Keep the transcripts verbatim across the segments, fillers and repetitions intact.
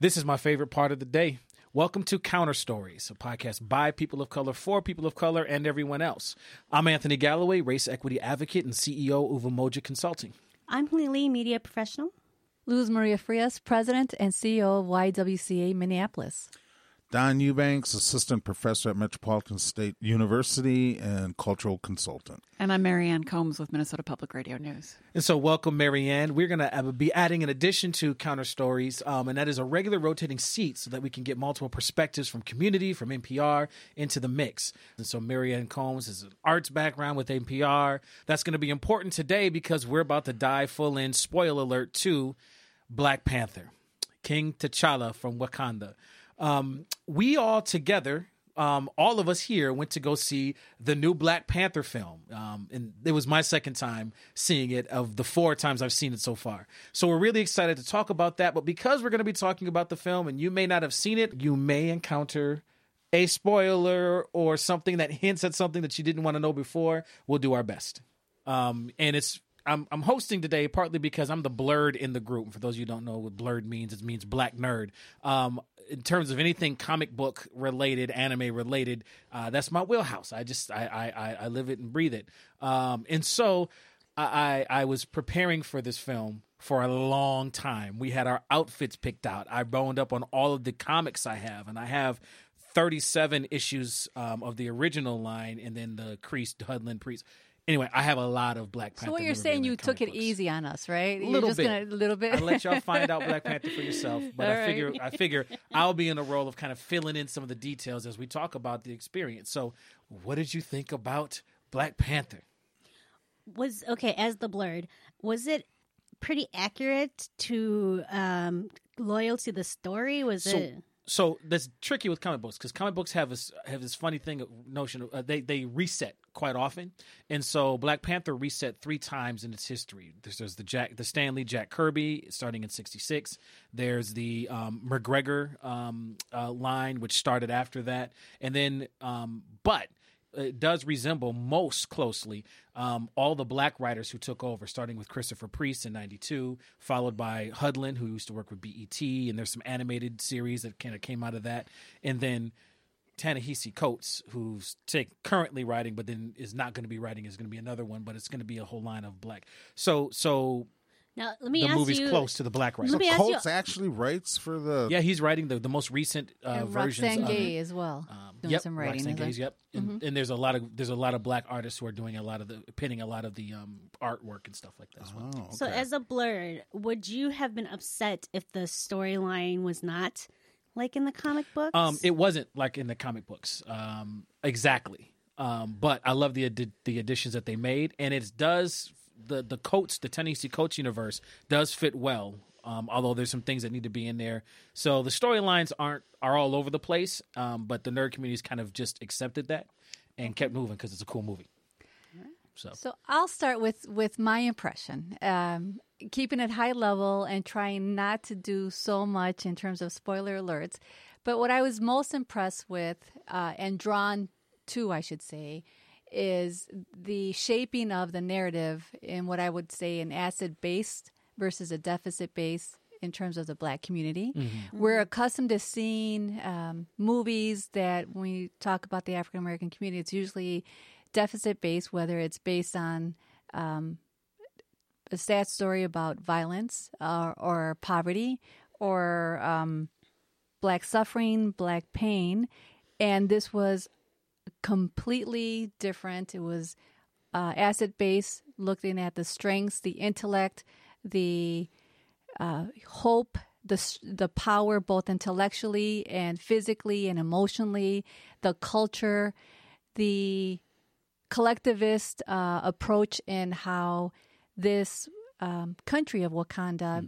This is my favorite part of the day. Welcome to Counter Stories, a podcast by people of color, for people of color, and everyone else. I'm Anthony Galloway, race equity advocate and C E O of Umoja Consulting. I'm Haley, media professional. Luz Maria Frias, president and C E O of Y W C A Minneapolis. Don Eubanks, assistant professor at Metropolitan State University and cultural consultant. And I'm Marianne Combs with Minnesota Public Radio News. And so welcome, Marianne. We're going to be adding an addition to Counter Stories, um, and that is a regular rotating seat so that we can get multiple perspectives from community, from N P R, into the mix. And so Marianne Combs has an arts background with N P R. That's going to be important today because we're about to dive full in, spoiler alert, to Black Panther, King T'Challa from Wakanda. Um, we all together, um, all of us here went to go see the new Black Panther film. Um, and it was my second time seeing it of the four times I've seen it so far. So we're really excited to talk about that. But because we're going to be talking about the film and you may not have seen it, you may encounter a spoiler or something that hints at something that you didn't want to know before. We'll do our best. Um, and it's I'm, I'm hosting today partly because I'm the blurred in the group. For those of you who don't know what blurred means, it means black nerd. Um, in terms of anything comic book related, anime related, uh, that's my wheelhouse. I just I, I I live it and breathe it. Um, and so I I was preparing for this film for a long time. We had our outfits picked out. I boned up on all of the comics I have, and I have thirty-seven issues um, of the original line, and then the Creased Hudlin Priest. Anyway, I have a lot of Black Panther. So what you're saying, you took it books. easy on us, right? A little just bit. Gonna, a little bit. I'll let y'all find out Black Panther for yourself. But All I figure, right. I figure I'll be in a role of kind of filling in some of the details as we talk about the experience. So, what did you think about Black Panther? Was okay as the blurred. Was it pretty accurate to um, loyal to the story? Was So- it? So that's tricky with comic books because comic books have this have this funny thing notion of, uh, they they reset quite often, and so Black Panther reset three times in its history. There's, there's the Jack the Stan Lee Jack Kirby starting in sixty-six. There's the um, McGregor um, uh, line which started after that, and then um, but. It does resemble most closely um, all the black writers who took over, starting with Christopher Priest in ninety-two, followed by Hudlin, who used to work with B E T, and there's some animated series that kind of came out of that. And then Ta-Nehisi Coates, who's take, currently writing, but then is not going to be writing, is going to be another one, but it's going to be a whole line of black. So, so Now let me the ask movie's you. close to the black writers. Let me ask Colts you- actually writes for the... Yeah, he's writing the, the most recent uh, and versions Roxanne of Gay it. as well, Um, doing yep, some writing. Roxanne as well. Gay's, yep. And, and there's a lot of there's a lot of black artists who are doing a lot of the penning a lot of the um, artwork and stuff like that as well. Oh, okay. So as a blurred, would you have been upset if the storyline was not like in the comic books? Um, it wasn't like in the comic books, um, exactly. Um, but I love the addi- the additions that they made, and it does the the Coates, the Ta-Nehisi Coates universe does fit well. Um, although there's some things that need to be in there, so the storylines aren't are all over the place. Um, but the nerd community's kind of just accepted that and kept moving because it's a cool movie. So, So I'll start with, with my impression, um, keeping it high level and trying not to do so much in terms of spoiler alerts. But what I was most impressed with uh, and drawn to, I should say, is the shaping of the narrative in what I would say an asset-based versus a deficit-based in terms of the black community. Mm-hmm. We're accustomed to seeing um, movies that when we talk about the African-American community, it's usually deficit-based, whether it's based on um, a sad story about violence uh, or poverty or um, black suffering, black pain. And this was completely different. It was uh, asset-based, looking at the strengths, the intellect, the uh, hope, the the power, both intellectually and physically and emotionally, the culture, the collectivist uh, approach in how this um, country of Wakanda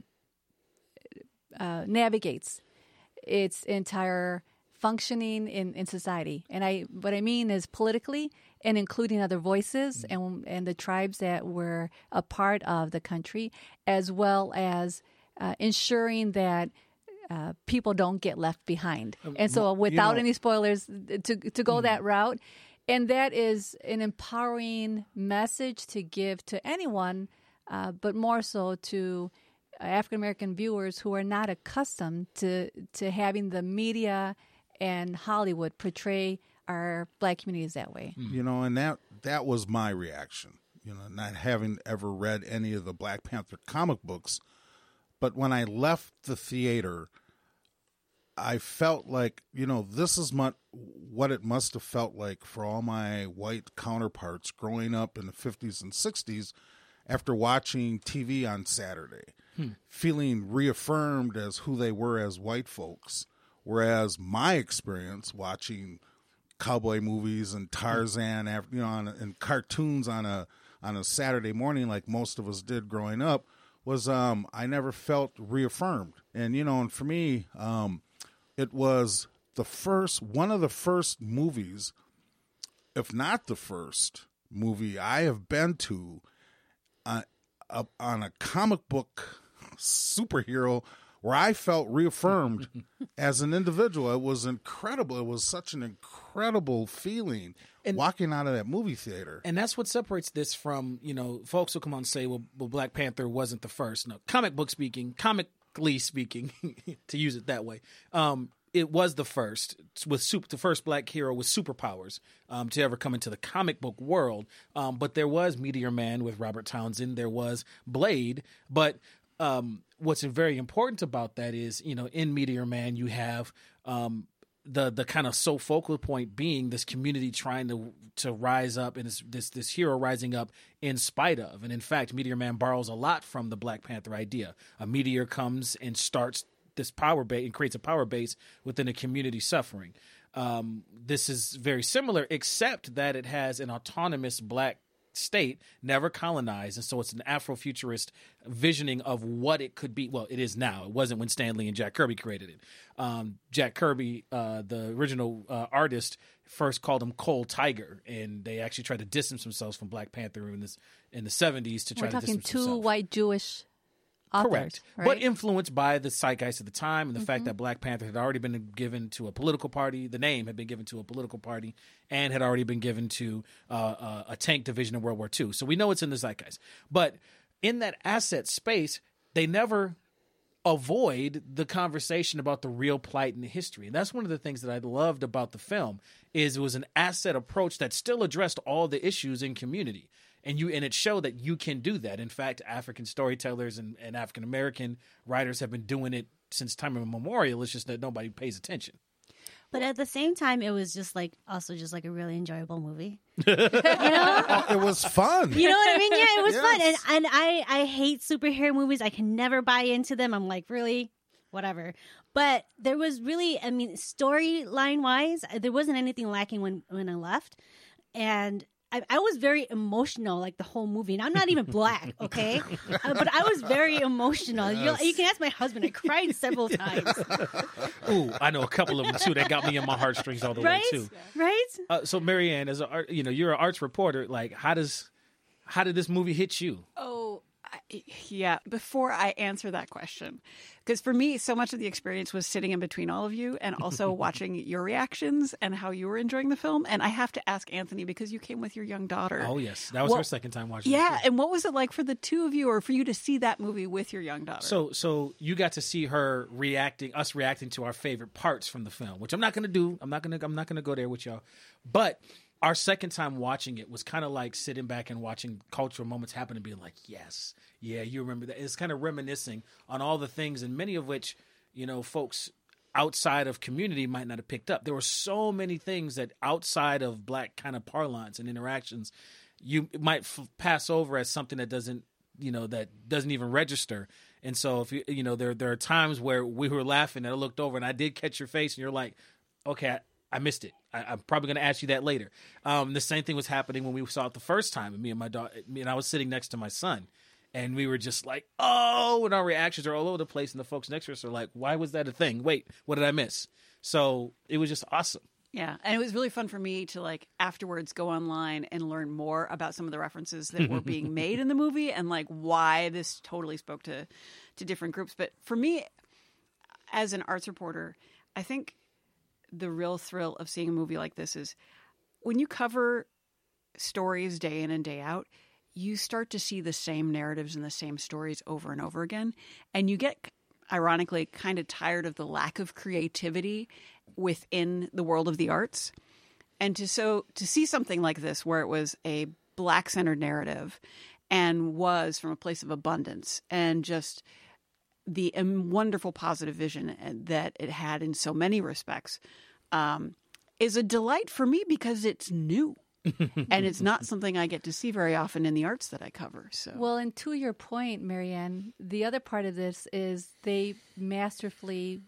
uh, navigates its entire functioning in, in society. And I what I mean is politically and including other voices and and the tribes that were a part of the country, as well as uh, ensuring that uh, people don't get left behind. And so without know- any spoilers, to to go that route. And that is an empowering message to give to anyone, uh, but more so to African American viewers who are not accustomed to to having the media and Hollywood portray our Black communities that way. You know, and that that was my reaction. You know, not having ever read any of the Black Panther comic books, but when I left the theater, I felt like, you know, this is my, what it must have felt like for all my white counterparts growing up in the fifties and sixties after watching T V on Saturday, hmm. feeling reaffirmed as who they were as white folks. Whereas my experience watching cowboy movies and Tarzan, you know, on, and cartoons on a on a Saturday morning, like most of us did growing up, was um, I never felt reaffirmed. And you know, and for me, um, it was the first, one of the first movies, if not the first movie I have been to uh, uh, on a comic book superhero where I felt reaffirmed as an individual. It was incredible. It was such an incredible feeling and, walking out of that movie theater. And that's what separates this from, you know, folks will come on and say, well, well Black Panther wasn't the first. No, comic book speaking, comically speaking, to use it that way, um, it was the first with super, the first Black hero with superpowers um, to ever come into the comic book world. Um, but there was Meteor Man with Robert Townsend. There was Blade. But um, what's very important about that is, you know, in Meteor Man, you have um, the the kind of sole focal point being this community trying to to rise up, and this, this this hero rising up in spite of. And in fact, Meteor Man borrows a lot from the Black Panther idea. A meteor comes and starts this power base and creates a power base within a community suffering. Um, this is very similar, except that it has an autonomous Black state, never colonized, and so it's an Afrofuturist visioning of what it could be. Well, it is now. It wasn't when Stan Lee and Jack Kirby created it. Um, Jack Kirby, uh, the original uh, artist, first called him Coal Tiger, and they actually tried to distance themselves from Black Panther in this in the seventies to try We're to talking distance two themselves. white Jewish authors, Correct. right? But influenced by the zeitgeist of the time and the Mm-hmm. fact that Black Panther had already been given to a political party. The name had been given to a political party and had already been given to uh, uh, a tank division in World War Two. So we know it's in the zeitgeist. But in that asset space, they never avoid the conversation about the real plight in history. And that's one of the things that I loved about the film is it was an asset approach that still addressed all the issues in community. And you and it showed that you can do that. In fact, African storytellers and, and African American writers have been doing it since time immemorial. It's just that nobody pays attention. But at the same time, it was just like also just like a really enjoyable movie. It was fun. You know what I mean? Yeah, it was Yes. fun. And and I, I hate superhero movies. I can never buy into them. I'm like, really? Whatever. But there was really, I mean, storyline wise, there wasn't anything lacking when, when I left. And I, I was very emotional, like the whole movie. And I'm not even Black, okay? Uh, but I was very emotional. Yes. You, you can ask my husband. I cried several times. Ooh, I know a couple of them too that got me in my heartstrings all the Right? way too. Right? Uh, so, Marianne, as a art, you know, you're an arts reporter. Like, how does how did this movie hit you? Oh, I, yeah. Before I answer that question, because for me, so much of the experience was sitting in between all of you and also watching your reactions and how you were enjoying the film. And I have to ask Anthony, because you came with your young daughter. Oh yes, that was Well, her second time watching. Yeah. it, too. And what was it like for the two of you, or for you to see that movie with your young daughter? So, so you got to see her reacting, us reacting to our favorite parts from the film, which I'm not going to do. I'm not going to. I'm not going to go there with y'all. But our second time watching it was kind of like sitting back and watching cultural moments happen and being like, yes, yeah, you remember that. It's kind of reminiscing on all the things, and many of which, you know, folks outside of community might not have picked up. There were so many things that outside of Black kind of parlance and interactions, you might f- pass over as something that doesn't, you know, that doesn't even register. And so if you, you know, there, there are times where we were laughing and I looked over and I did catch your face and you're like, okay, I, I missed it. I, I'm probably going to ask you that later. Um, the same thing was happening when we saw it the first time, and me and my daughter, me and I was sitting next to my son, and we were just like, oh, and our reactions are all over the place, and the folks next to us are like, why was that a thing? Wait, what did I miss? So it was just awesome. Yeah, and it was really fun for me to, like, afterwards go online and learn more about some of the references that were being made in the movie and, like, why this totally spoke to, to different groups. But for me, as an arts reporter, I think the real thrill of seeing a movie like this is when you cover stories day in and day out, you start to see the same narratives and the same stories over and over again. And you get, ironically, kind of tired of the lack of creativity within the world of the arts. And to so to see something like this, where it was a Black-centered narrative and was from a place of abundance and just the um, wonderful positive vision that it had in so many respects, um, is a delight for me because it's new. And it's not something I get to see very often in the arts that I cover. So, well, and to your point, Marianne, the other part of this is they masterfully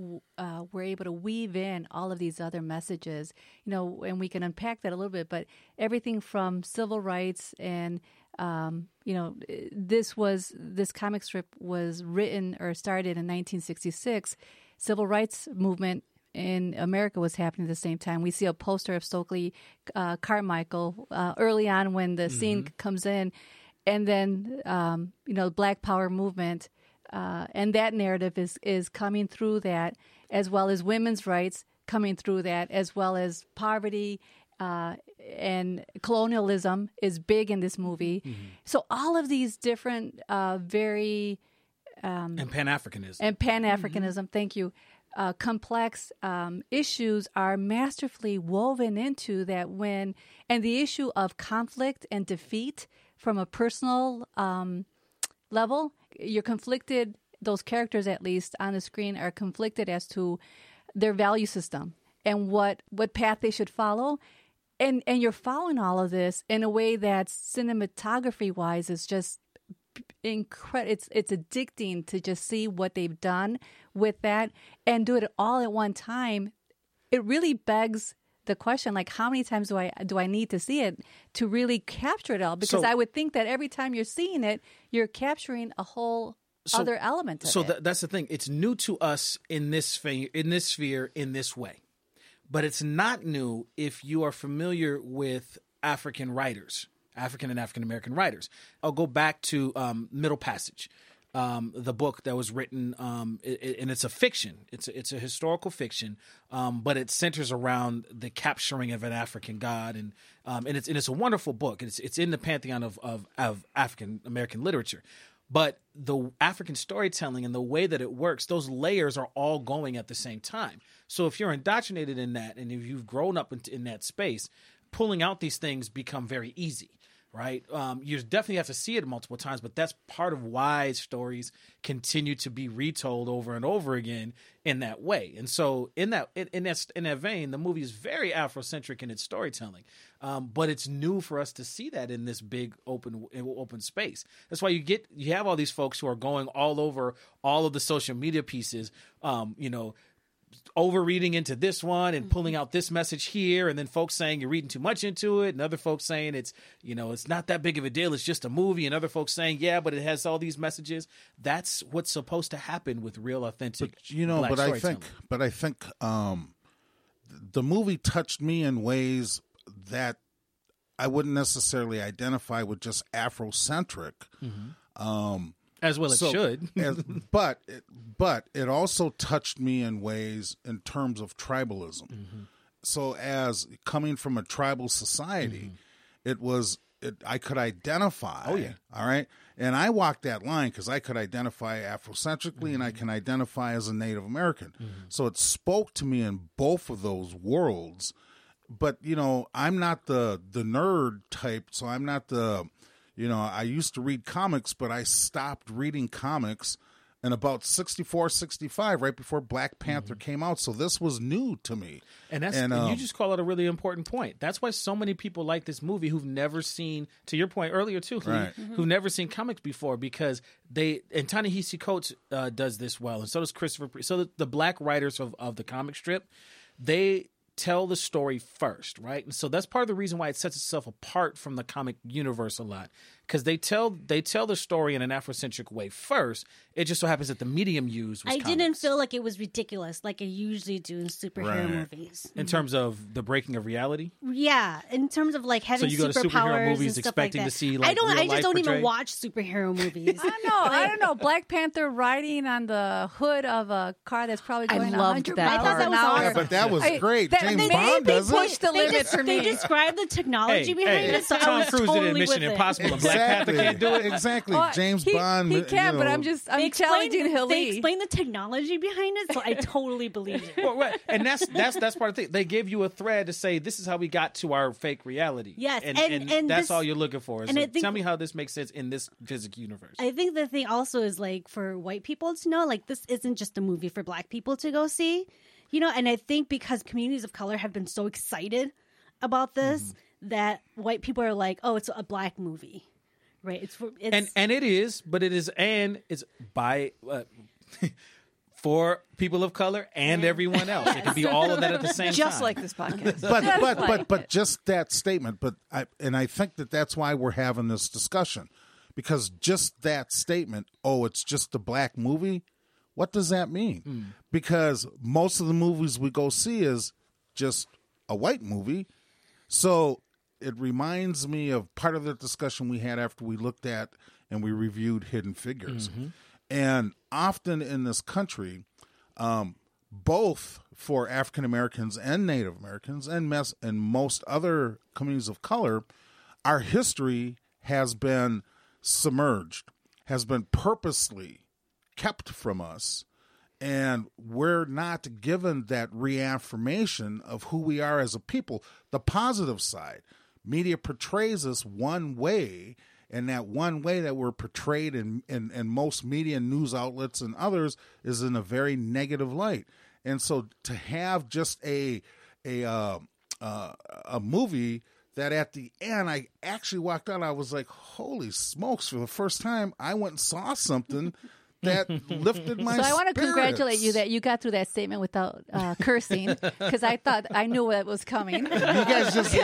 uh, were able to weave in all of these other messages, you know, and we can unpack that a little bit, but everything from civil rights and, um, you know, this was, this comic strip was written or started in nineteen sixty-six, civil rights movement in America was happening at the same time. We see a poster of Stokely uh, Carmichael uh, early on when the mm-hmm. scene comes in, and then um, you know, Black Power movement, uh, and that narrative is is coming through that, as well as women's rights coming through that, as well as poverty uh, and colonialism is big in this movie. Mm-hmm. So all of these different, uh, very um, and Pan-Africanism and Pan-Africanism. Mm-hmm. Thank you. Uh, complex um, issues are masterfully woven into that when, and the issue of conflict and defeat from a personal um, level, you're conflicted, those characters at least on the screen are conflicted as to their value system and what, what path they should follow. And, and you're following all of this in a way that cinematography-wise is just incredible. It's it's addicting to just see what they've done with that and do it all at one time. It really begs the question, like, how many times do I do I need to see it to really capture it all? Because so, I would think that every time you're seeing it, you're capturing a whole so, other element of so it. So th- that's the thing. It's new to us in this sphere, in this sphere, in this way. But it's not new if you are familiar with African writers. African and African-American writers. I'll go back to um, Middle Passage, um, the book that was written, um, it, it, and it's a fiction. It's a, it's a historical fiction, um, but it centers around the capturing of an African god, and um, and it's and it's a wonderful book. It's it's in the pantheon of of, of African-American literature. But the African storytelling and the way that it works, those layers are all going at the same time. So if you're indoctrinated in that, and if you've grown up in, in that space, pulling out these things become very easy. Right. Um, you definitely have to see it multiple times, but that's part of why stories continue to be retold over and over again in that way. And so in that in, in that in that vein, the movie is very Afrocentric in its storytelling, um, but it's new for us to see that in this big open open space. That's why you get you have all these folks who are going all over all of the social media pieces. Um, you know. Overreading into this one and pulling out this message here, and then folks saying you're reading too much into it, and other folks saying it's, you know, it's not that big of a deal, it's just a movie, and other folks saying, yeah, but it has all these messages. That's what's supposed to happen with real, authentic, but, you know, Black but I think, but I think um, the movie touched me in ways that I wouldn't necessarily identify with just Afrocentric. Mm-hmm. Um, As well it so, should. as, but it, but it also touched me in ways in terms of tribalism. Mm-hmm. So as coming from a tribal society, mm-hmm. it was it, I could identify. Oh yeah, all right. And I walked that line because I could identify Afrocentrically mm-hmm. and I can identify as a Native American. Mm-hmm. So it spoke to me in both of those worlds. But you know, I'm not the the nerd type, so I'm not the. You know, I used to read comics, but I stopped reading comics in about sixty-four, sixty-five, right before Black Panther mm-hmm. came out. So this was new to me. And that's and, and um, you just call it a really important point. That's why so many people like this movie who've never seen, to your point earlier too, right. mm-hmm. who've never seen comics before, because they, and Ta-Nehisi Coates uh, does this well, and so does Christopher Priest. So the, the Black writers of, of the comic strip, they tell the story first, right? And so that's part of the reason why it sets itself apart from the comic universe a lot, because they tell they tell the story in an Afrocentric way first. It just so happens that the medium used was I comics. didn't feel like it was ridiculous like I usually do in superhero right. movies. In terms of the breaking of reality? Yeah, in terms of like having so you go to superhero superpowers movies and stuff expecting like to that. see like I don't. real I just life don't portrayed? even watch superhero movies. I don't know. I don't know. Black Panther riding on the hood of a car that's probably I going loved one hundred that miles part. an I thought that was hour. awesome. Yeah, but that was I- great. that- James they- Bond they does it. pushed the They, limit just, for they me. described the technology Hey, behind hey, it, so I Tom was Cruise totally did Mission with it. Impossible in Black exactly. Panther can't do it. Exactly. Oh, James he, Bond. He you can, but know. I'm just I'm They explain- challenging They Hilly. explain the technology behind it, so I totally believe it. Well, right. And that's that's that's part of the thing. They give you a thread to say this is how we got to our fake reality. Yes, and, and- and, and that's this- all you're looking for. Is and I like, think- tell me how this makes sense in this physics universe. I think the thing also is like for white people to know, like this isn't just a movie for Black people to go see, you know. And I think because communities of color have been so excited about this, Mm-hmm. that white people are like, oh, it's a Black movie, right? It's for it's and and it is, but it is, and it's by uh, for people of color and everyone else. It can be all of that at the same time. Just like this podcast. but Just but like but but it. just that statement. But I and I think that that's why we're having this discussion, because just that statement. Oh, it's just a black movie. What does that mean? Mm. Because most of the movies we go see is just a white movie. So it reminds me of part of the discussion we had after we looked at and we reviewed Hidden Figures. Mm-hmm. And often in this country, um, both for African Americans and Native Americans and, mes- and most other communities of color, our history has been submerged, has been purposely kept from us, and we're not given that reaffirmation of who we are as a people. The positive side, media portrays us one way, and that one way that we're portrayed in, in, in most media and news outlets and others is in a very negative light. And so to have just a a uh, uh, a movie that at the end I actually walked out, I was like, holy smokes, for the first time I went and saw something that lifted my So I want to spirits. congratulate you that you got through that statement without uh, cursing, because I thought I knew what was coming. You guys just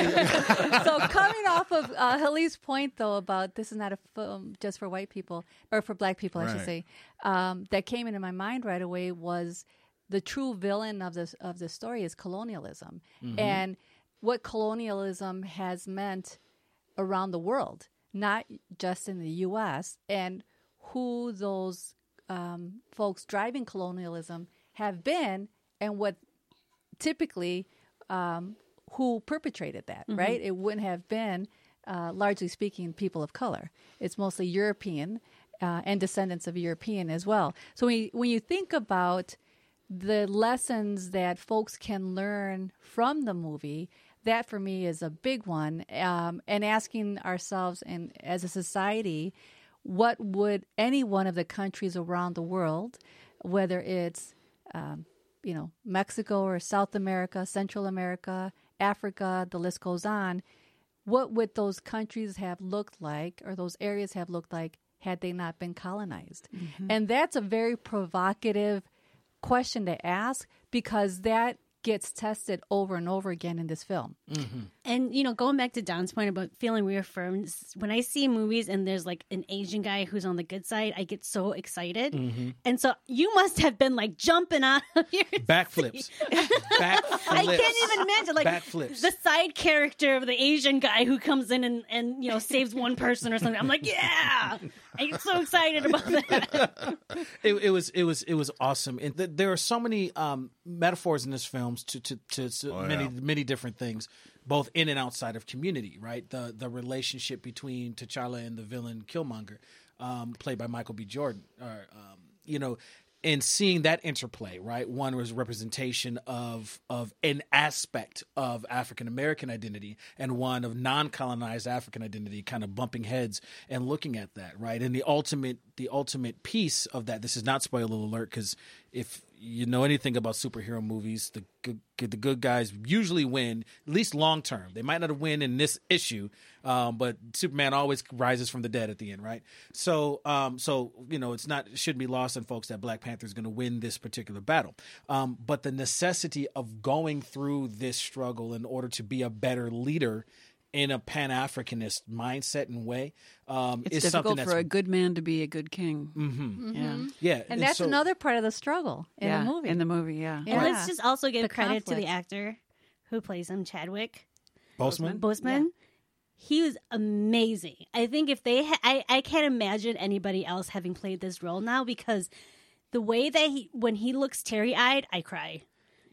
So coming off of uh, Halil's point, though, about this is not a film just for white people, or for Black people, I should Right. say, um, that came into my mind right away was the true villain of this of the story is colonialism, and what colonialism has meant around the world, not just in the U S, and who those um, folks driving colonialism have been, and what typically um, who perpetrated that, right? It wouldn't have been, uh, largely speaking, people of color. It's mostly European uh, and descendants of European as well. So when you, when you think about the lessons that folks can learn from the movie, that for me is a big one. Um, and asking ourselves, and as a society, what would any one of the countries around the world, whether it's um, you know, Mexico or South America, Central America, Africa, the list goes on, what would those countries have looked like, or those areas have looked like, had they not been colonized? Mm-hmm. And that's a very provocative question to ask, because that gets tested over and over again in this film. Mm-hmm. And, you know, going back to Don's point about feeling reaffirmed, when I see movies and there's like an Asian guy who's on the good side, I get so excited. Mm-hmm. And so you must have been like jumping out of your Backflips. Backflips. I can't even imagine, like Backflips. the side character of the Asian guy who comes in and, and you know saves one person or something. I'm like, yeah, I get so excited about that. it, it was it was it was awesome, and th- there are so many um, metaphors in this film to to, to, to Oh, many yeah. many different things, both in and outside of Community. Right, the the relationship between T'Challa and the villain Killmonger, um, played by Michael B. Jordan, or um, you know. And seeing that interplay, right? One was representation of of an aspect of African American identity, and one of non-colonized African identity, kind of bumping heads and looking at that, right? And the ultimate the ultimate piece of that. This is not spoiler alert, because if you know anything about superhero movies, the good, the good guys usually win, at least long term. They might not win in this issue, um, but Superman always rises from the dead at the end, right? So, um, so you know, it's not it shouldn't be lost on folks that Black Panther is going to win this particular battle. Um, but the necessity of going through this struggle in order to be a better leader in a Pan-Africanist mindset and way um, It's is something difficult that's for a good man to be a good king. Mhm. Yeah. yeah, And that's so- another part of the struggle in yeah. the movie. In the movie, yeah. Yeah. And let's just also give The credit to the conflict. actor who plays him, Chadwick Boseman. Boseman. He was amazing. I think if they, ha- I, I can't imagine anybody else having played this role now, because the way that he, when he looks teary eyed, I cry.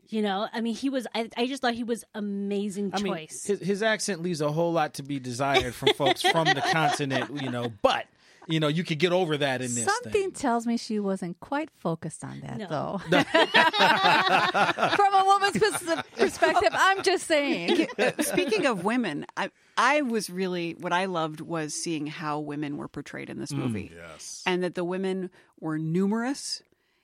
You know, I mean, he was. I, I just thought he was amazing I mean, choice. his, his accent leaves a whole lot to be desired from folks from the continent, you know, but, you know, you could get over that in this Something thing. tells me she wasn't quite focused on that, No. though. From a woman's pers- perspective, I'm just saying. Speaking of women, I I was really what I loved was seeing how women were portrayed in this movie, Yes. and that the women were numerous.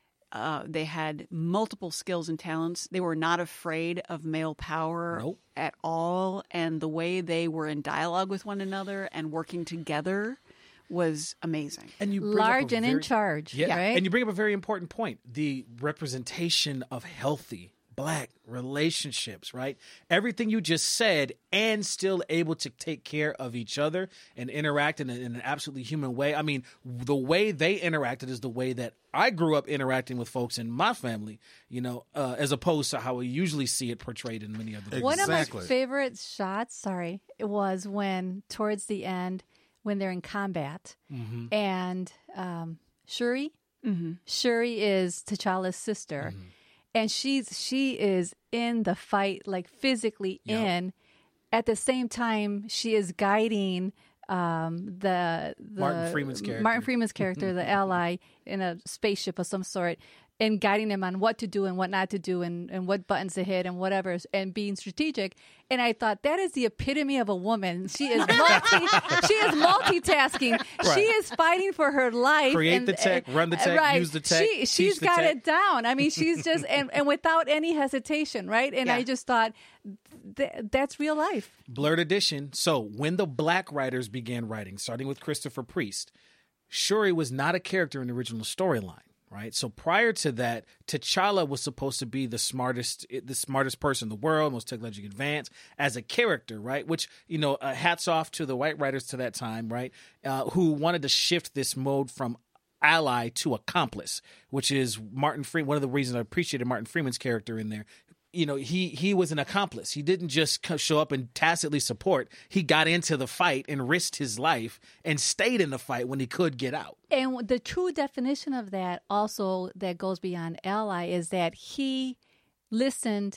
Uh, they had multiple skills and talents. They were not afraid of male power Nope. at all, and the way they were in dialogue with one another and working together was amazing. And you bring up Large a and in very- charge, Yeah, right? and you bring up a very important point: the representation of healthy Black relationships. Right, everything you just said, and still able to take care of each other and interact in, a, in an absolutely human way. I mean, the way they interacted is the way that I grew up interacting with folks in my family. You know, uh, as opposed to how we usually see it portrayed in many other. Exactly. One of my favorite shots, sorry, it was when towards the end when they're in combat Mm-hmm. and um, Shuri, Mm-hmm. Shuri is T'Challa's sister, Mm-hmm. and she's she is in the fight, like physically Yep. in. At the same time, she is guiding um, the, the Martin Freeman's character. Martin Freeman's character, the ally, in a spaceship of some sort, and guiding him on what to do and what not to do, and, and what buttons to hit and whatever, and being strategic. And I thought that is the epitome of a woman. She is multi, she is multitasking. Right. She is fighting for her life. Create and- the tech, and- run the tech, right. use the tech, She, teach she's the got tech. it down. I mean, she's just and, and without any hesitation, right? And Yeah. I just thought th- that's real life. Blurred edition. So when the Black writers began writing, starting with Christopher Priest, Shuri was not a character in the original storyline, right? So prior to that, T'Challa was supposed to be the smartest, the smartest person in the world, most technologically advanced as a character, right? Which, you know, uh, hats off to the white writers to that time, right? Uh, who wanted to shift this mode from ally to accomplice, which is Martin Freeman. One of the reasons I appreciated Martin Freeman's character in there. You know, he he was an accomplice. He didn't just co- show up and tacitly support. He got into the fight and risked his life and stayed in the fight when he could get out. And the true definition of that, also that goes beyond ally, is that he listened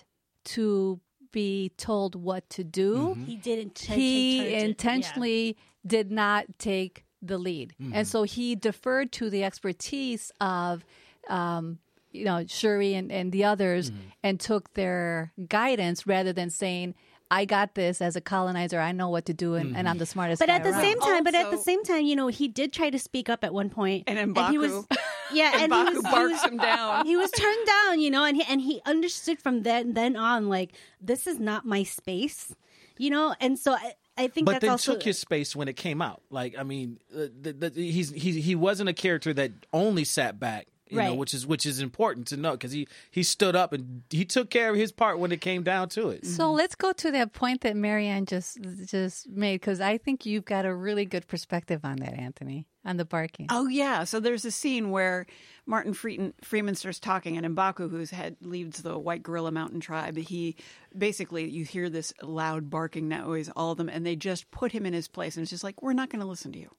to be told what to do. he didn't. T- He take turns at- intentionally did not take the lead, and so he deferred to the expertise of. Um, you know, Shuri and, and the others, and took their guidance rather than saying, I got this as a colonizer. I know what to do, and, and I'm the smartest But guy at the around. same time, but at the Also- same time, you know, he did try to speak up at one point, And he was, M'Baku. yeah, and he M'Baku was, he barks was, him down. he was turned down, you know, and he and he understood from then then on, like, this is not my space, you know, and so I, I think But that's then also took his space when it came out. Like, I mean, uh, the, the, he's he he wasn't a character that only sat back. You know, Right. which is which is important to know because he he stood up and he took care of his part when it came down to it. So let's go to that point that Marianne just just made, because I think you've got a really good perspective on that, Anthony, on the barking. Oh yeah, so there's a scene where Martin Freeman, Freeman starts talking, and M'Baku, who's head leads the White Gorilla Mountain tribe, he basically you hear this loud barking noise, all of them, and they just put him in his place, and it's just like, we're not going to listen to you.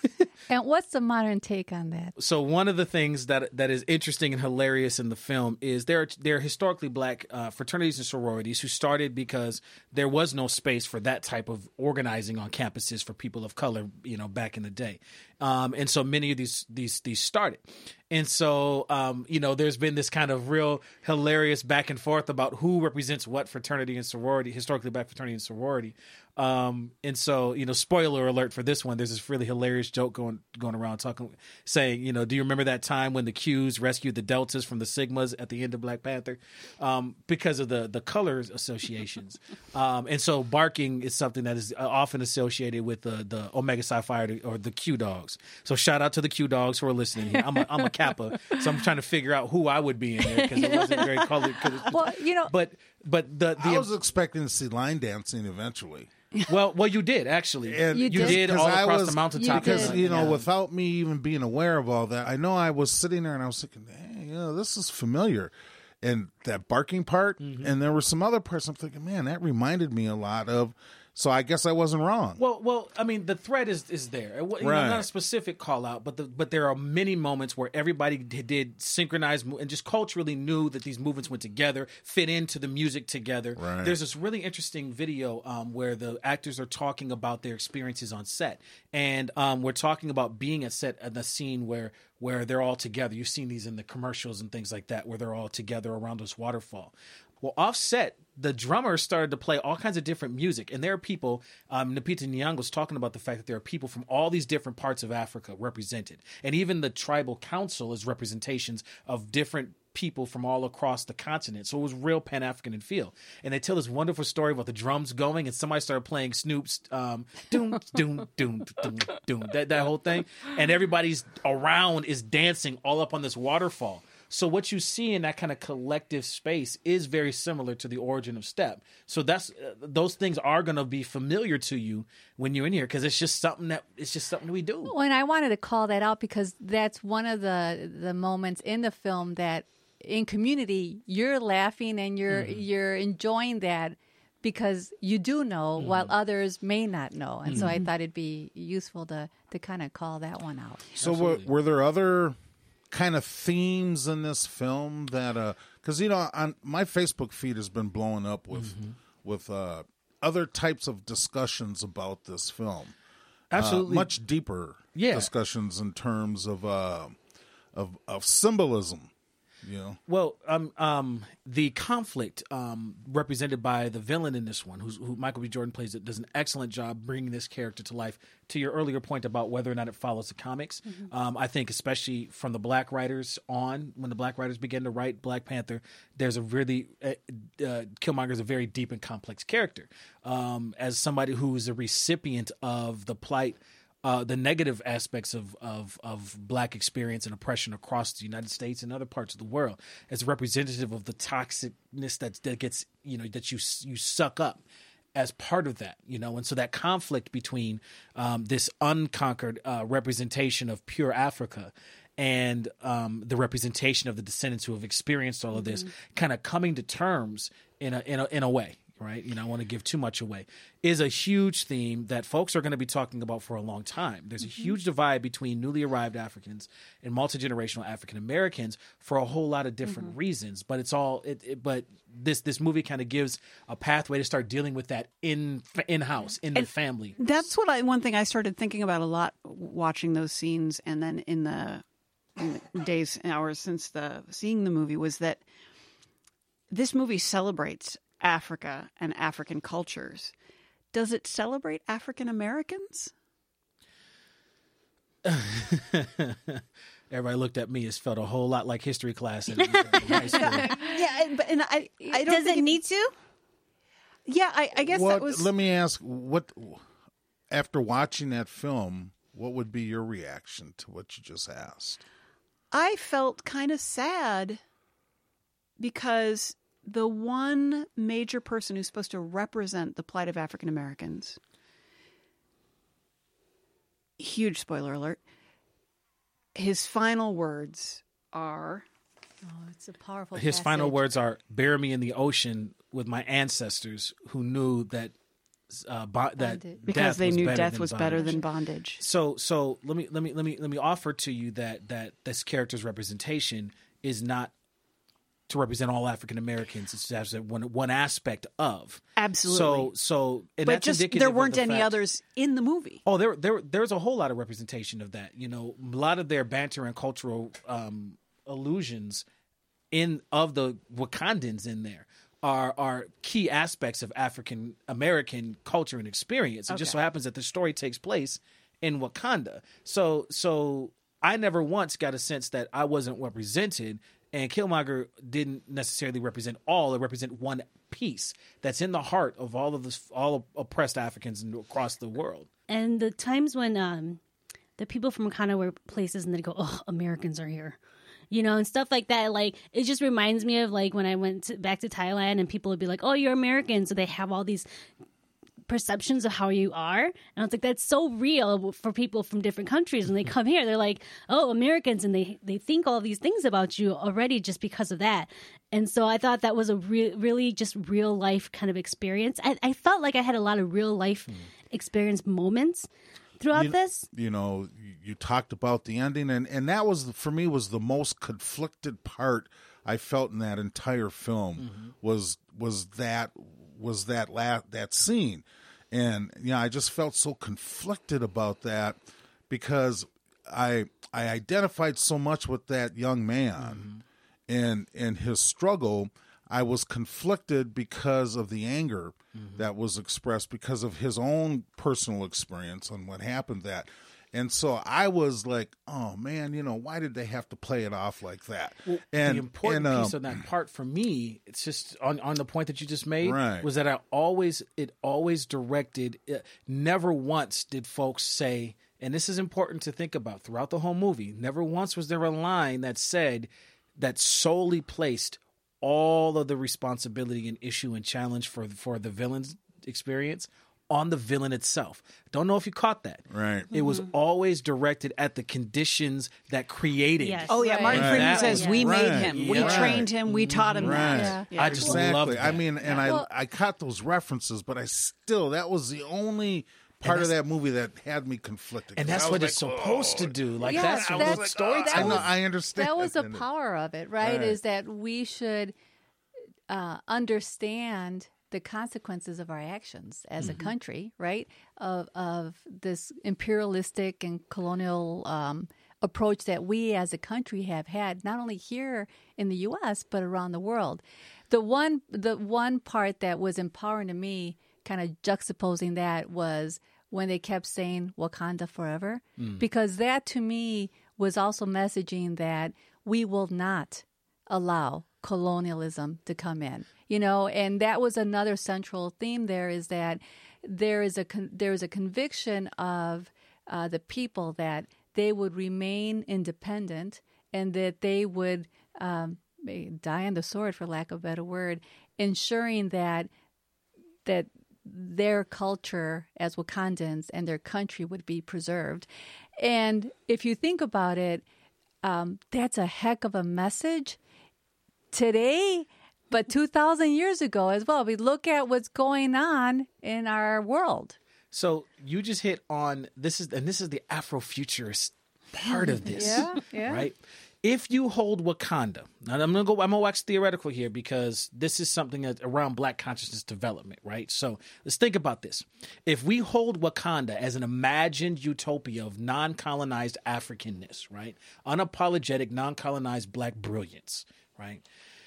And what's the modern take on that? So one of the things that that is interesting and hilarious in the film is there are, there are historically black uh, fraternities and sororities who started because there was no space for that type of organizing on campuses for people of color, you know, back in the day, um, and so many of these these these started, and so um, you know, there's been this kind of real hilarious back and forth about who represents what fraternity and sorority, historically black fraternity and sorority. Um, and so, you know, spoiler alert for this one, there's this really hilarious joke going going around talking, saying, you know, do you remember that time when the Qs rescued the Deltas from the Sigmas at the end of Black Panther? Um, because of the, the colors associations. um, and so barking is something that is often associated with the, the Omega Psi Phi or the Q dogs. So shout out to the Q dogs who are listening here. I'm a, I'm a Kappa, so I'm trying to figure out who I would be in there because it wasn't very colored. Well, you know, But, but the, the I was expecting to see line dancing eventually. Well, well, you did actually. And You you did. did, because all I across was- the mountaintop. Because, did. you know, Yeah. without me even being aware of all that, I know I was sitting there and I was thinking, hey, you know, this is familiar. And that barking part, Mm-hmm. and there were some other parts I'm thinking, man, that reminded me a lot of, So I guess I wasn't wrong. Well, well, I mean, the thread is is there. It, wa- you know, Right. not a specific call out, but the, but there are many moments where everybody d- did synchronize mo- and just culturally knew that these movements went together, fit into the music together. Right. There's this really interesting video um, where the actors are talking about their experiences on set, and um, we're talking about being at set in the scene where where they're all together. You've seen these in the commercials and things like that, where they're all together around this waterfall. Well, offset, the drummer started to play all kinds of different music. And there are people, um, Lupita Nyong'o was talking about the fact that there are people from all these different parts of Africa represented. And even the tribal council is representations of different people from all across the continent. So it was real Pan-African in feel. And they tell this wonderful story about the drums going and somebody started playing Snoop's um, doom, doom, doom, doom, doom, that, that whole thing. And everybody's around is dancing all up on this waterfall. So what you see in that kind of collective space is very similar to the origin of step. So that's uh, those things are going to be familiar to you when you're in here because it's just something that it's just something we do. Well, and I wanted to call that out because that's one of the the moments in the film that in Community you're laughing and you're mm-hmm. you're enjoying that because you do know mm-hmm. while others may not know. And mm-hmm. so I thought it'd be useful to to kind of call that one out. So were, were there other kind of themes in this film that uh because you know on my Facebook feed has been blowing up with mm-hmm. with uh other types of discussions about this film, absolutely uh, much deeper yeah. discussions in terms of uh of of symbolism, you know. Well, um, um, the conflict um, represented by the villain in this one, who's, who Michael B. Jordan plays, it does an excellent job bringing this character to life. To your earlier point about whether or not it follows the comics, mm-hmm. um, I think especially from the Black writers on, when the Black writers began to write Black Panther, there's a really uh, uh, Killmonger is a very deep and complex character. Um, as somebody who is a recipient of the plight. Uh, the negative aspects of, of of Black experience and oppression across the United States and other parts of the world, as representative of the toxicness that that gets you know that you you suck up as part of that, you know, and so that conflict between um, this unconquered uh, representation of pure Africa and um, the representation of the descendants who have experienced all of this, mm-hmm. kind of coming to terms in a in a in a way. Right, you know, I don't want to give too much away, is a huge theme that folks are going to be talking about for a long time. There's a mm-hmm. huge divide between newly arrived Africans and multi-generational African Americans for a whole lot of different mm-hmm. reasons. But it's all, it, it, but this this movie kind of gives a pathway to start dealing with that in in house in and the family. That's what I one thing I started thinking about a lot watching those scenes, and then in the, in the days and hours since the seeing the movie was that this movie celebrates Africa and African cultures. Does it celebrate African Americans? Everybody looked at me. It felt a whole lot like history class in, in high school. Yeah, but and I, I don't Does it, it need to? Yeah, I, I guess what, that was. Let me ask: what after watching that film, what would be your reaction to what you just asked? I felt kind of sad because the one major person who's supposed to represent the plight of African Americans, huge spoiler alert, his final words are... Oh, it's a powerful His passage. final words are, bury me in the ocean with my ancestors who knew that uh, bo- that Bondage. because death they was knew better death than was bondage. better than bondage. So, so let me let me let me let me offer to you that that this character's representation is not to represent all African Americans. It's just one one aspect of Absolutely. So, so and But that's just indicative there of weren't the any fact- others in the movie. Oh, there there there's a whole lot of representation of that. You know, a lot of their banter and cultural um, allusions in of the Wakandans in there are are key aspects of African American culture and experience. It just so Okay. happens that the story takes place in Wakanda. So so I never once got a sense that I wasn't represented, and Killmonger didn't necessarily represent all. It represent one piece that's in the heart of all of this, all oppressed Africans in- across the world. And the times when um, the people from Wakanda were places and they go, oh, Americans are here. You know, and stuff like that. Like, it just reminds me of, like, when I went to, back to Thailand and people would be like, oh, you're American. So they have all these perceptions of how you are. And I was like, that's so real for people from different countries. When they come here, they're like, oh, Americans, and they, they think all these things about you already just because of that. And so I thought that was a re- really just real life kind of experience. I, I felt like I had a lot of real life mm. experience moments throughout you, this. You know, you talked about the ending, and, and that was, for me, was the most conflicted part I felt in that entire film mm-hmm. was was that was that la- that scene. And you know, I just felt so conflicted about that because I I identified so much with that young man mm-hmm. and and his struggle. I was conflicted because of the anger mm-hmm. that was expressed because of his own personal experience on what happened that. And so I was like, oh, man, you know, why did they have to play it off like that? Well, and the important and, uh, piece of that part for me, it's just on, on the point that you just made, right. was that I always, it always directed, uh, never once did folks say, and this is important to think about throughout the whole movie, never once was there a line that said, that solely placed all of the responsibility and issue and challenge for, for the villain's experience on the villain itself. Don't know if you caught that. Right. It was always directed at the conditions that created. Yes. Oh yeah, Martin Right. Freeman That says was- we right. made him, we Yeah. trained him, we taught him Right. that. Yeah. I just exactly. love that. I mean, and I Well- I caught those references, but I still, that was the only part of that's- that movie that had me conflicted. And 'Cause that's I was what like, it's supposed oh. to do. Like Yeah, that's I what was the like, storytelling. I know, was- I understand. That was the And- power of it, right? Right. Is that we should uh, understand the consequences of our actions as a country, right? Of of this imperialistic and colonial um, approach that we as a country have had, not only here in the U S but around the world. The one the one part that was empowering to me, kind of juxtaposing that, was when they kept saying Wakanda forever, because that to me was also messaging that we will not allow colonialism to come in, you know, and that was another central theme there, is that there is a con- there is a conviction of uh, the people that they would remain independent and that they would um, die on the sword, for lack of a better word, ensuring that that their culture as Wakandans and their country would be preserved. And if you think about it, um, that's a heck of a message today, but two thousand years ago as well. We look at what's going on in our world. So you just hit on this is and this is the Afrofuturist part of this. Yeah, yeah. Right? If you hold Wakanda, now I'm gonna go I'm gonna wax theoretical here because this is something that around Black consciousness development, right? So let's think about this. If we hold Wakanda as an imagined utopia of non-colonized Africanness, right? Unapologetic, non-colonized Black brilliance, right?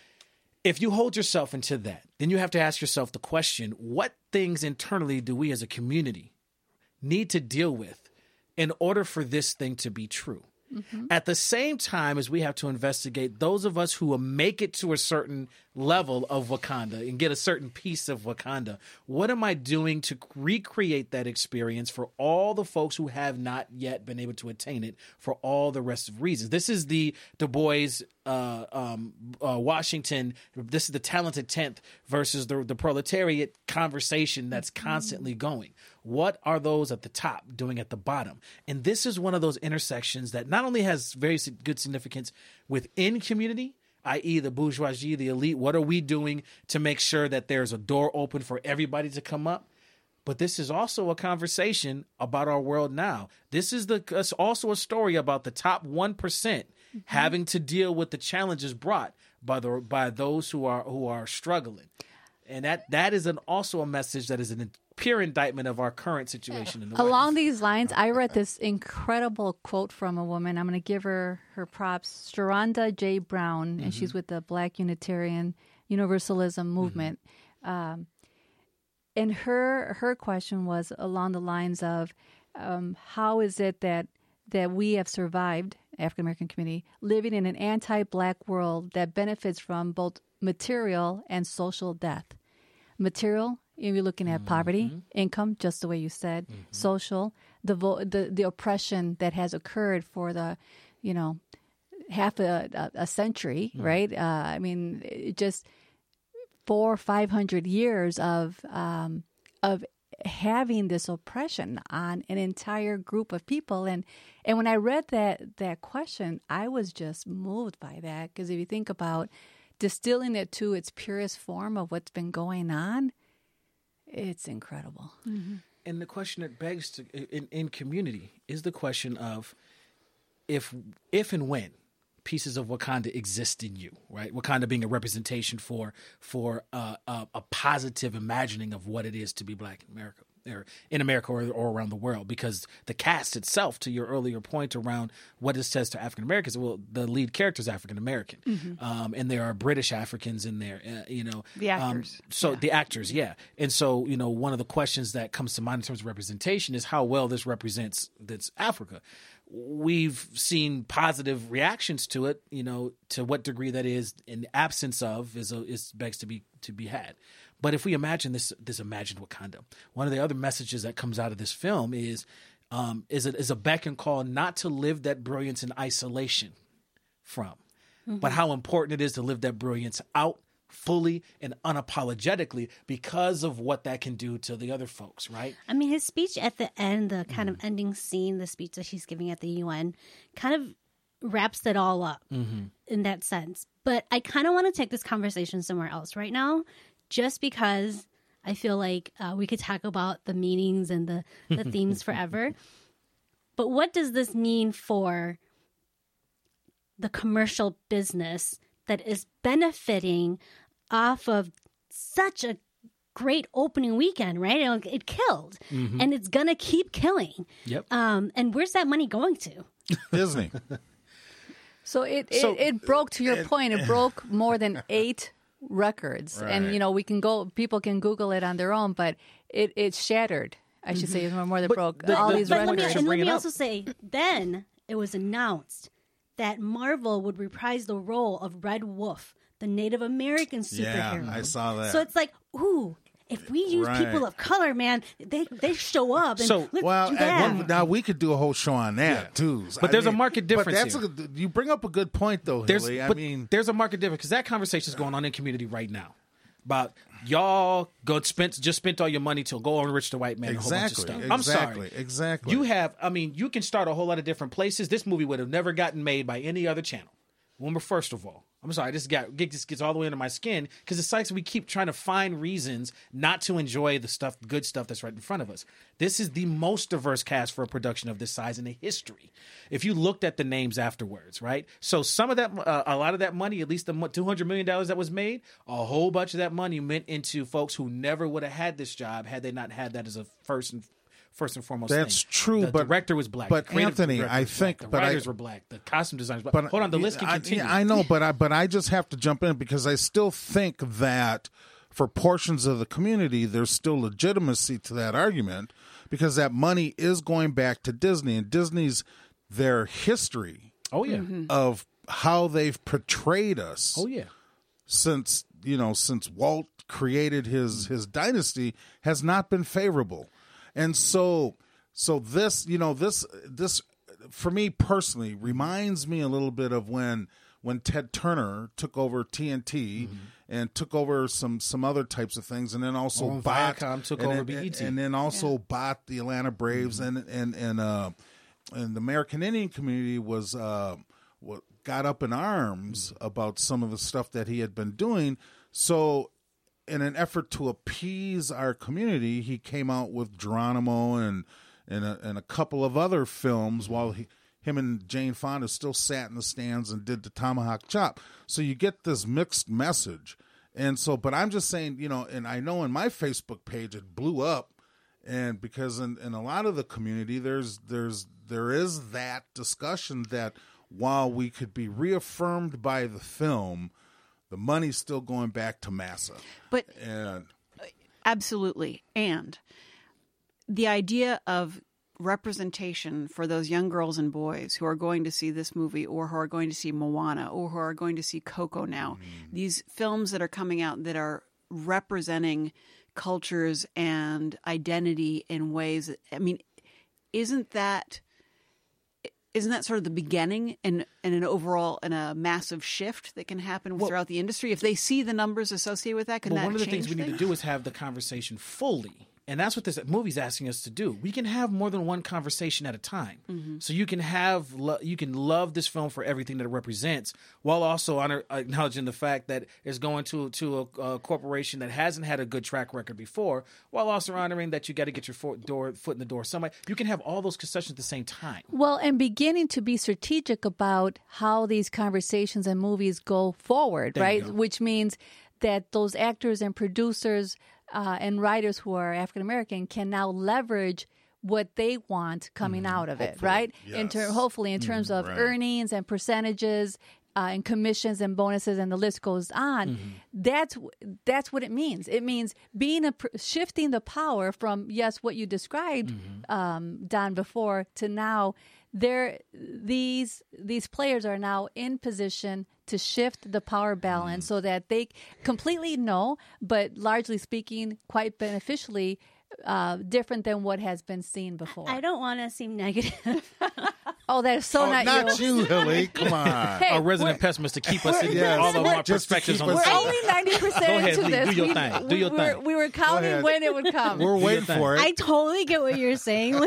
If you hold yourself into that, then you have to ask yourself the question, what things internally do we as a community need to deal with in order for this thing to be true? Mm-hmm. At the same time as we have to investigate those of us who will make it to a certain level of Wakanda and get a certain piece of Wakanda, what am I doing to recreate that experience for all the folks who have not yet been able to attain it for all the rest of reasons? This is the Du Bois, uh, um, uh, Washington, this is the talented tenth versus the, the proletariat conversation that's constantly going. What are those at the top doing at the bottom? And this is one of those intersections that not only has very good significance within community, that is the bourgeoisie, the elite. What are we doing to make sure that there's a door open for everybody to come up? But this is also a conversation about our world now. This is the it's also a story about the top one percent mm-hmm. having to deal with the challenges brought by the by those who are who are struggling. And that that is an also a message that is an pure indictment of our current situation in the world. Along these lines, I read this incredible quote from a woman. I'm going to give her her props. Sharonda J. Brown, mm-hmm. and she's with the Black Unitarian Universalism movement. Mm-hmm. Um, and her her question was along the lines of, um, how is it that that we have survived, African American community, living in an anti-Black world that benefits from both material and social death? Material, if you're looking at poverty, mm-hmm. income, just the way you said, mm-hmm. social, the, vo- the the oppression that has occurred for the, you know, half a, a, a century, mm-hmm. right? Uh, I mean, it just four or five hundred years of um, of having this oppression on an entire group of people. And and when I read that that question, I was just moved by that, because if you think about distilling it to its purest form of what's been going on, it's incredible. Mm-hmm. And the question that begs to, in, in community is the question of if if and when pieces of Wakanda exist in you, right? Wakanda being a representation for for uh, a, a positive imagining of what it is to be Black in America, or in America, or, or around the world. Because the cast itself, to your earlier point around what it says to African Americans, well, the lead character is African American, mm-hmm. um, and there are British Africans in there, uh, you know, the actors. Um, so yeah. the actors, yeah, and so you know, one of the questions that comes to mind in terms of representation is how well this represents this Africa. We've seen positive reactions to it, you know, to what degree that is in the absence of is a, is begs to be to be had. But if we imagine this this imagined Wakanda, one of the other messages that comes out of this film is um, is a, is a beck and call not to live that brilliance in isolation from, mm-hmm. but how important it is to live that brilliance out fully and unapologetically because of what that can do to the other folks, right? I mean, his speech at the end, the kind mm-hmm. of ending scene, the speech that he's giving at the U N, kind of wraps it all up mm-hmm. in that sense. But I kind of want to take this conversation somewhere else right now, just because I feel like uh, we could talk about the meanings and the, the themes forever. But what does this mean for the commercial business that is benefiting off of such a great opening weekend, right? It, it killed, mm-hmm. and it's gonna keep killing. Yep. Um, and where's that money going to? Disney. So it it, So, it broke, to your it- point, it broke more than eight records, and Right. you know we can go, people can Google it on their own, but it it shattered. I should say, more than But broke the- all the- these the But let point me, I records. should and let bring it me up. also say, then it was announced that Marvel would reprise the role of Red Wolf, the Native American superhero. Yeah, I saw that. So it's like, ooh, if we use Right. people of color, man, they they show up. And So, let's Well, do and that. one- now we could do a whole show on that Yeah. too. But there's a market difference But that's here. a good, you bring up a good point though, There's, Hilly. I but mean, there's a market difference because that conversation is going on in community right now. About y'all go spent just spent all your money to go on Rich the White Man and a whole bunch of exactly, stuff. I'm exactly, sorry. exactly. You have, I mean, you can start a whole lot of different places. This movie would have never gotten made by any other channel. Remember, first of all, I'm sorry, this got this gets all the way under my skin because it's like we keep trying to find reasons not to enjoy the stuff, good stuff that's right in front of us. This is the most diverse cast for a production of this size in the history. If you looked at the names afterwards, right? So some of that, uh, a lot of that money, at least the two hundred million dollars that was made, a whole bunch of that money went into folks who never would have had this job had they not had that as a first and First and foremost, That's thing. true, The but- director was black. but the creative Anthony, director I was think- black. the but I- writers were black. The costume designers were But black. Hold on, the list can I, continue. I know, but I but I just have to jump in because I still think that for portions of the community, there's still legitimacy to that argument because that money is going back to Disney, and Disney's their history oh yeah, of how they've portrayed us oh yeah. since you know since Walt created his his dynasty has not been favorable, and so so this you know this this for me personally reminds me a little bit of when when Ted Turner took over T N T mm-hmm. and took over some some other types of things, and then also Oh, bought Viacom took and over then, B E T. and then also yeah. bought the Atlanta Braves mm-hmm. and and and uh and the American Indian community was uh what got up in arms mm-hmm. about some of the stuff that he had been doing. So in an effort to appease our community, he came out with Geronimo and and a, and a couple of other films while he him and Jane Fonda still sat in the stands and did the Tomahawk Chop. So you get this mixed message. And so, but I'm just saying, you know, and I know in my Facebook page it blew up, and because in, in a lot of the community there's there's there is that discussion that while we could be reaffirmed by the film, the money's still going back to Massa. But and absolutely. And the idea of representation for those young girls and boys who are going to see this movie or who are going to see Moana or who are going to see Coco now, mm. these films that are coming out that are representing cultures and identity in ways that, I mean, isn't that isn't that sort of the beginning and, and an overall and a massive shift that can happen well, throughout the industry if they see the numbers associated with that? Can well, that one of the change things we need to do is have the conversation fully And that's what this movie's asking us to do. We can have more than one conversation at a time. Mm-hmm. So you can have, lo- you can love this film for everything that it represents, while also honor, acknowledging the fact that it's going to to a, a corporation that hasn't had a good track record before, while also honoring that you got to get your foot, door, foot in the door. Somebody, you can have all those concessions at the same time. Well, and beginning to be strategic about how these conversations and movies go forward, There you right? go. Which means that those actors and producers uh, and writers who are African American can now leverage what they want coming Mm-hmm. out of it, right? In ter- yes. hopefully, in terms of right. earnings and percentages. Uh, and commissions and bonuses, and the list goes on. Mm-hmm. That's that's what it means. It means being a pr- shifting the power from yes, what you described, Mm-hmm. um, Don, before to now. There, these these players are now in position to shift the power balance Mm. so that they completely know, but largely speaking, quite beneficially. Uh, different than what has been seen before. I don't want to seem negative. Oh, that is so Oh, not, not you. you, Hilly. Come on. Hey, Our resident we're- pessimist to keep us in Yes, all of our just to perspectives keep on the us- We're same. only ninety Go percent ahead, into Lee. this. Do your we, thing. Do your we were, thing. we were counting ahead. when it would come. We're waiting thing. for it. I totally get what you're saying.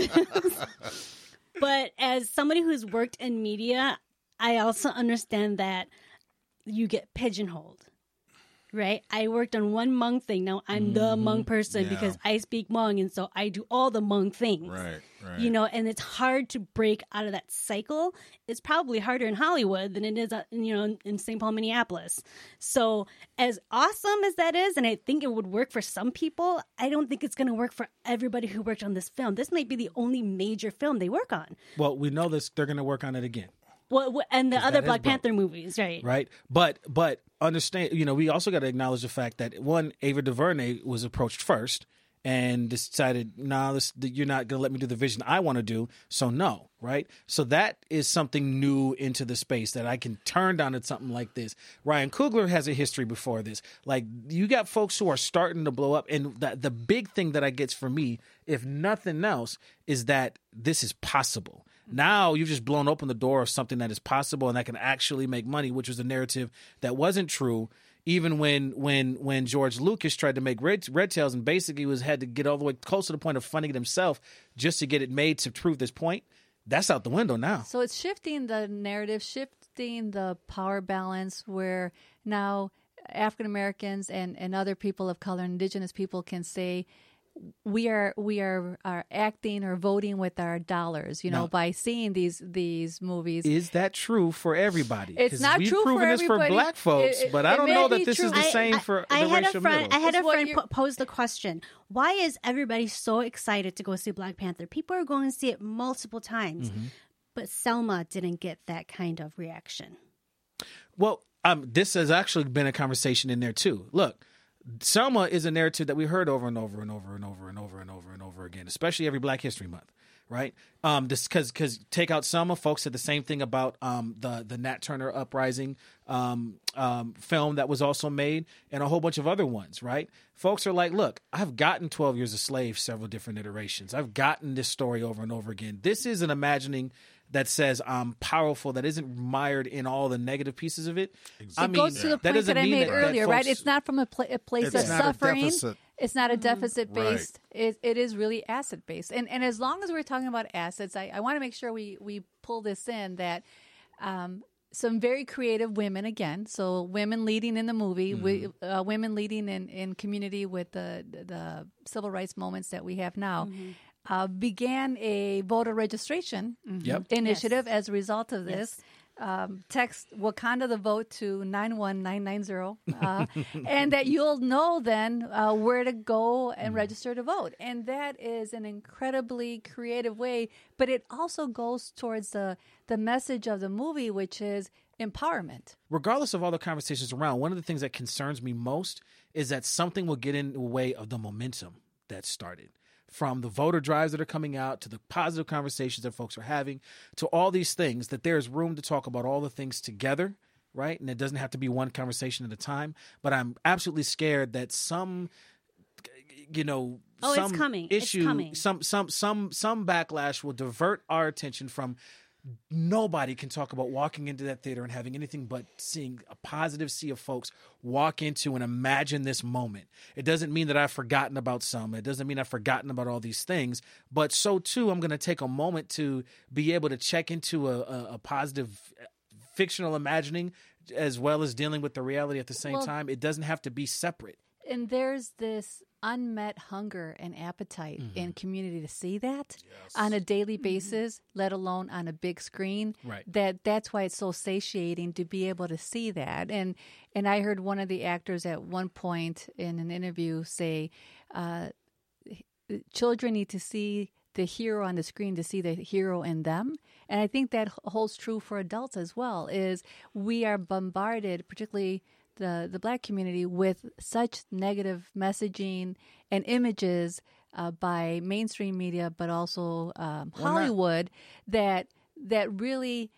But as somebody who's worked in media, I also understand that you get pigeonholed. Right? I worked on one Hmong thing. Now I'm the Hmong person Yeah. because I speak Hmong, and so I do all the Hmong things. Right, right. You know, and it's hard to break out of that cycle. It's probably harder in Hollywood than it is, uh, you know, in Saint Paul, Minneapolis. So, as awesome as that is, and I think it would work for some people, I don't think it's going to work for everybody who worked on this film. This might be the only major film they work on. Well, we know this. They're going to work on it again. Well, wh- and the that other is Black broke. Panther movies, right? Right. But but understand, you know, we also got to acknowledge the fact that one, Ava DuVernay was approached first and decided, nah, this, you're not going to let me do the vision I want to do. So no. Right. So that is something new into the space that I can turn down at something like this. Ryan Coogler has a history before this. Like, you got folks who are starting to blow up. And the, the big thing that I gets for me, if nothing else, is that this is possible. Now you've just blown open the door of something that is possible and that can actually make money, which was a narrative that wasn't true. Even when when when George Lucas tried to make Red, Red Tails and basically was had to get all the way close to the point of funding it himself just to get it made to prove this point, that's out the window now. So it's shifting the narrative, shifting the power balance where now African Americans and, and other people of color, indigenous people can say, we are we are, are acting or voting with our dollars, you know, No. by seeing these these movies. Is that true for everybody? It's 'Cause not we've true for proven this for everybody. black folks, It- it- but I it don't may know be that this is true. the I- same I, for I the had racial a friend. middle. I had It's a what friend you're- po- pose the question: why is everybody so excited to go see Black Panther? People are going to see it multiple times, Mm-hmm. but Selma didn't get that kind of reaction. Well, um, this has actually been a conversation in there too. Look, Selma is a narrative that we heard over and over and over and over and over and over and over again, especially every Black History Month, right? Um, this because because take out Selma, folks said the same thing about um the the Nat Turner Uprising um um film that was also made, and a whole bunch of other ones, right? Folks are like, look, I've gotten twelve Years a Slave several different iterations. I've gotten this story over and over again. This is an imagining that says I'm powerful, that isn't mired in all the negative pieces of it. I It mean, goes to the that point doesn't that I mean made that- that earlier, right? folks- It's not from a, pla- a place It's of not a suffering. deficit. It's not a deficit Right. based. It, it is really asset based. And and as long as we're talking about assets, I, I want to make sure we we pull this in that. Um, some very creative women again. So women leading in the movie, we, uh, women leading in, in community with the the civil rights moments that we have now. Uh, began a voter registration Yep. initiative as a result of this. Um, text Wakanda the vote to nine one nine nine zero, uh, and that you'll know then uh, where to go and register to vote. And that is an incredibly creative way, but it also goes towards the, the message of the movie, which is empowerment. Regardless of all the conversations around, one of the things that concerns me most is that something will get in the way of the momentum that started. From the voter drives that are coming out to the positive conversations that folks are having to all these things, that there's room to talk about all the things together, right? And it doesn't have to be one conversation at a time. But I'm absolutely scared that some, you know, Oh, it's some coming. It's issue, coming. some some some some backlash will divert our attention from nobody can talk about walking into that theater and having anything but seeing a positive sea of folks walk into and imagine this moment. It doesn't mean that I've forgotten about some. It doesn't mean I've forgotten about all these things. But so, too, I'm going to take a moment to be able to check into a, a, a positive fictional imagining as well as dealing with the reality at the same Well, time. It doesn't have to be separate. And there's this unmet hunger and appetite Mm-hmm. in community to see that on a daily basis, let alone on a big screen. Right. That that's why it's so satiating to be able to see that. And and I heard one of the actors at one point in an interview say, uh, children need to see the hero on the screen to see the hero in them. And I think that holds true for adults as well, is we are bombarded, particularly the, the Black community, with such negative messaging and images uh, by mainstream media, but also um, Well, not- Hollywood, that that really,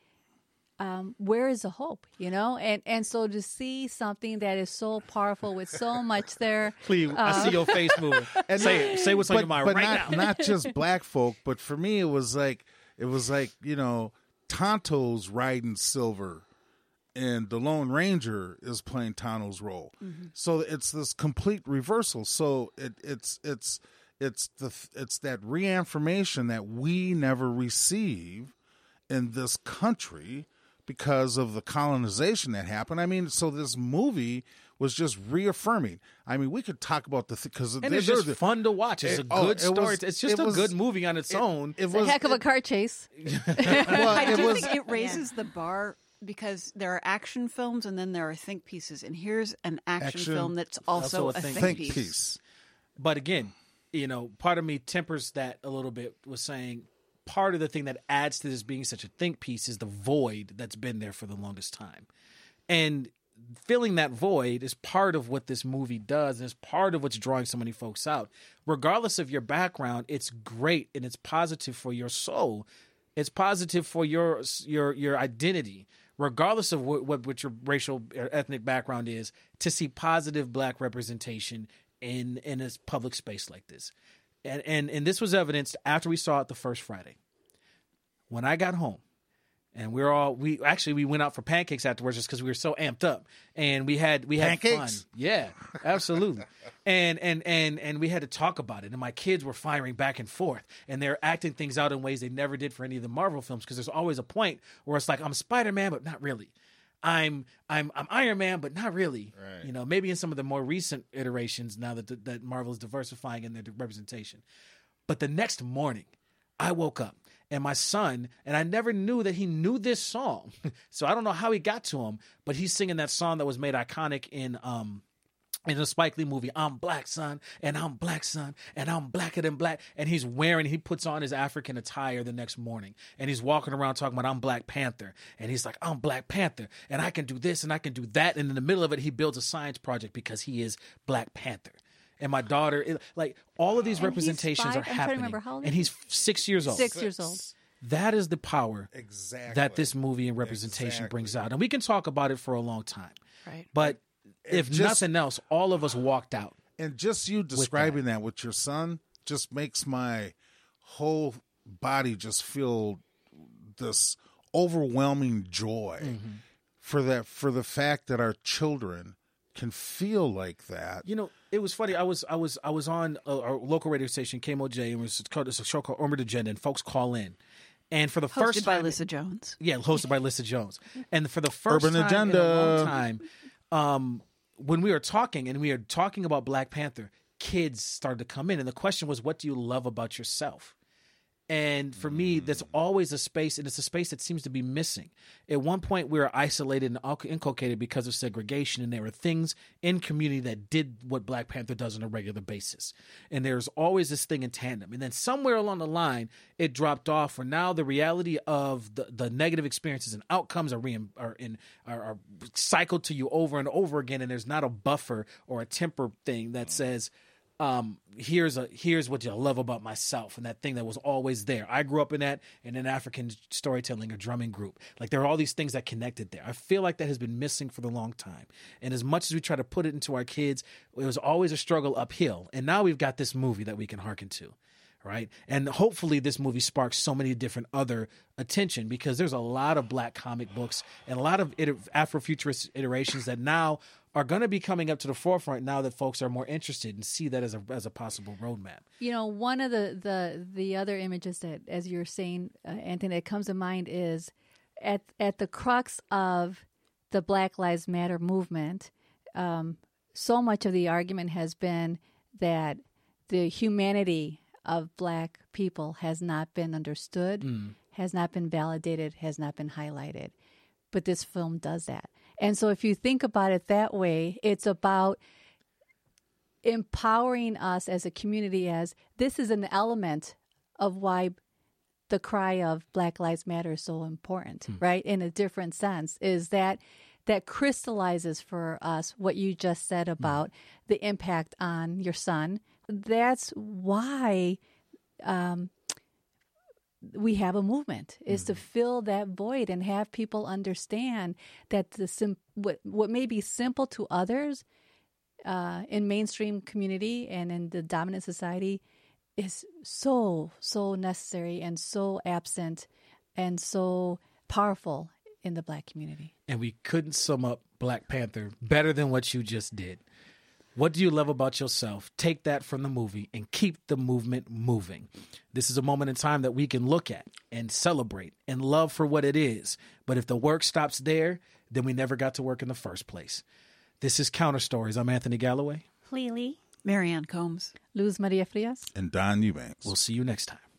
um, where is the hope, you know? And and so to see something that is so powerful with so much there. Please, I see your face moving. say, say what's on your mind but right not, now. not just black folk, but for me, it was like it was like you know, Tonto's riding Silver, and the Lone Ranger is playing Tonto's role. Mm-hmm. So it's this complete reversal. So it, it's it's it's the it's that reaffirmation that we never receive in this country because of the colonization that happened. I mean, so this movie was just reaffirming. I mean, we could talk about the because And it's just fun to watch. It's It- a oh, good it story. was- it's just it a was- good movie on its own. It It's a was heck of a it- car chase. well, I it do was think it raises the bar because there are action films and then there are think pieces. And here's an action, Action, film that's also, also a a think, think piece. piece. But again, you know, part of me tempers that a little bit, was saying part of the thing that adds to this being such a think piece is the void that's been there for the longest time. And filling that void is part of what this movie does, and is part of what's drawing so many folks out. Regardless of your background, it's great and it's positive for your soul. It's positive for your your your identity, regardless of what, what, what your racial or ethnic background is, to see positive Black representation in in a public space like this. And, and and this was evidenced after we saw it the first Friday. When I got home, and we we're all we actually we went out for pancakes afterwards just because we were so amped up, and we had we had Pancakes? fun. Yeah, absolutely. and and and and we had to talk about it. And my kids were firing back and forth, and they're acting things out in ways they never did for any of the Marvel films. Because there's always a point where it's like, I'm Spider-Man, but not really. I'm I'm I'm Iron Man, but not really. Right. You know, maybe in some of the more recent iterations now that that Marvel is diversifying in their representation. But the next morning, I woke up and my son, and I never knew that he knew this song. So I don't know how he got to him, but he's singing that song that was made iconic in um in the Spike Lee movie, I'm Black Son, and I'm Black Son, and I'm blacker than black. And he's wearing, he puts on his African attire the next morning, and he's walking around talking about, I'm Black Panther. And he's like, I'm Black Panther, and I can do this, and I can do that. And in the middle of it, he builds a science project because he is Black Panther. And my daughter, it- like, all of these And he's representations five- are I'm trying to happening. remember how old And is he's six years old. Six years old. That is the power Exactly. that this movie and representation Exactly. brings out. And we can talk about it for a long time. Right. But if just- nothing else, all of us walked out. And just you describing that. with your son just makes my whole body just feel this overwhelming joy Mm-hmm. for that for the fact that our children can feel like that. You know, it was funny. I was I was I was on a, our local radio station, K M O J, and it was called, it's a show called Urban Agenda, and folks call in. And for the Hosted first by time, Lissa Jones. yeah, hosted by Lissa Jones. And for the first Urban time Agenda. in a long time, um, when we were talking and we were talking about Black Panther, kids started to come in, and the question was, "What do you love about yourself?" And for me, that's always a space, and it's a space that seems to be missing. At one point, we were isolated and inculcated because of segregation, and there were things in community that did what Black Panther does on a regular basis. And there's always this thing in tandem. And then somewhere along the line, it dropped off, where now the reality of the, the negative experiences and outcomes are, re- are, in, are, are cycled to you over and over again, and there's not a buffer or a temper thing that says, Um, here's a here's what you love about myself, and that thing that was always there. I grew up in that, in an African storytelling or drumming group. Like, there are all these things that connected there. I feel like that has been missing for the long time. And as much as we try to put it into our kids, it was always a struggle uphill. And now we've got this movie that we can hearken to, right? And hopefully this movie sparks so many different other attention, because there's a lot of black comic books and a lot of iter- Afrofuturist iterations that now are going to be coming up to the forefront now that folks are more interested and see that as a as a possible roadmap. You know, one of the, the, the other images that, as you're saying, uh, Anthony, that comes to mind is at at the crux of the Black Lives Matter movement, um, so much of the argument has been that the humanity of black people has not been understood, mm. has not been validated, has not been highlighted. But this film does that. And so if you think about it that way, it's about empowering us as a community, as this is an element of why the cry of Black Lives Matter is so important, hmm. right? In a different sense, is that that crystallizes for us what you just said about hmm. the impact on your son. That's why um, we have a movement, is mm-hmm. to fill that void and have people understand that the sim- what what may be simple to others uh, in mainstream community and in the dominant society is so so necessary and so absent and so powerful in the Black community. And we couldn't sum up Black Panther better than what you just did. What do you love about yourself? Take that from the movie and keep the movement moving. This is a moment in time that we can look at and celebrate and love for what it is. But if the work stops there, then we never got to work in the first place. This is Counter Stories. I'm Anthony Galloway. Lily. Marianne Combs. Luz Maria Frias. And Don Eubanks. We'll see you next time.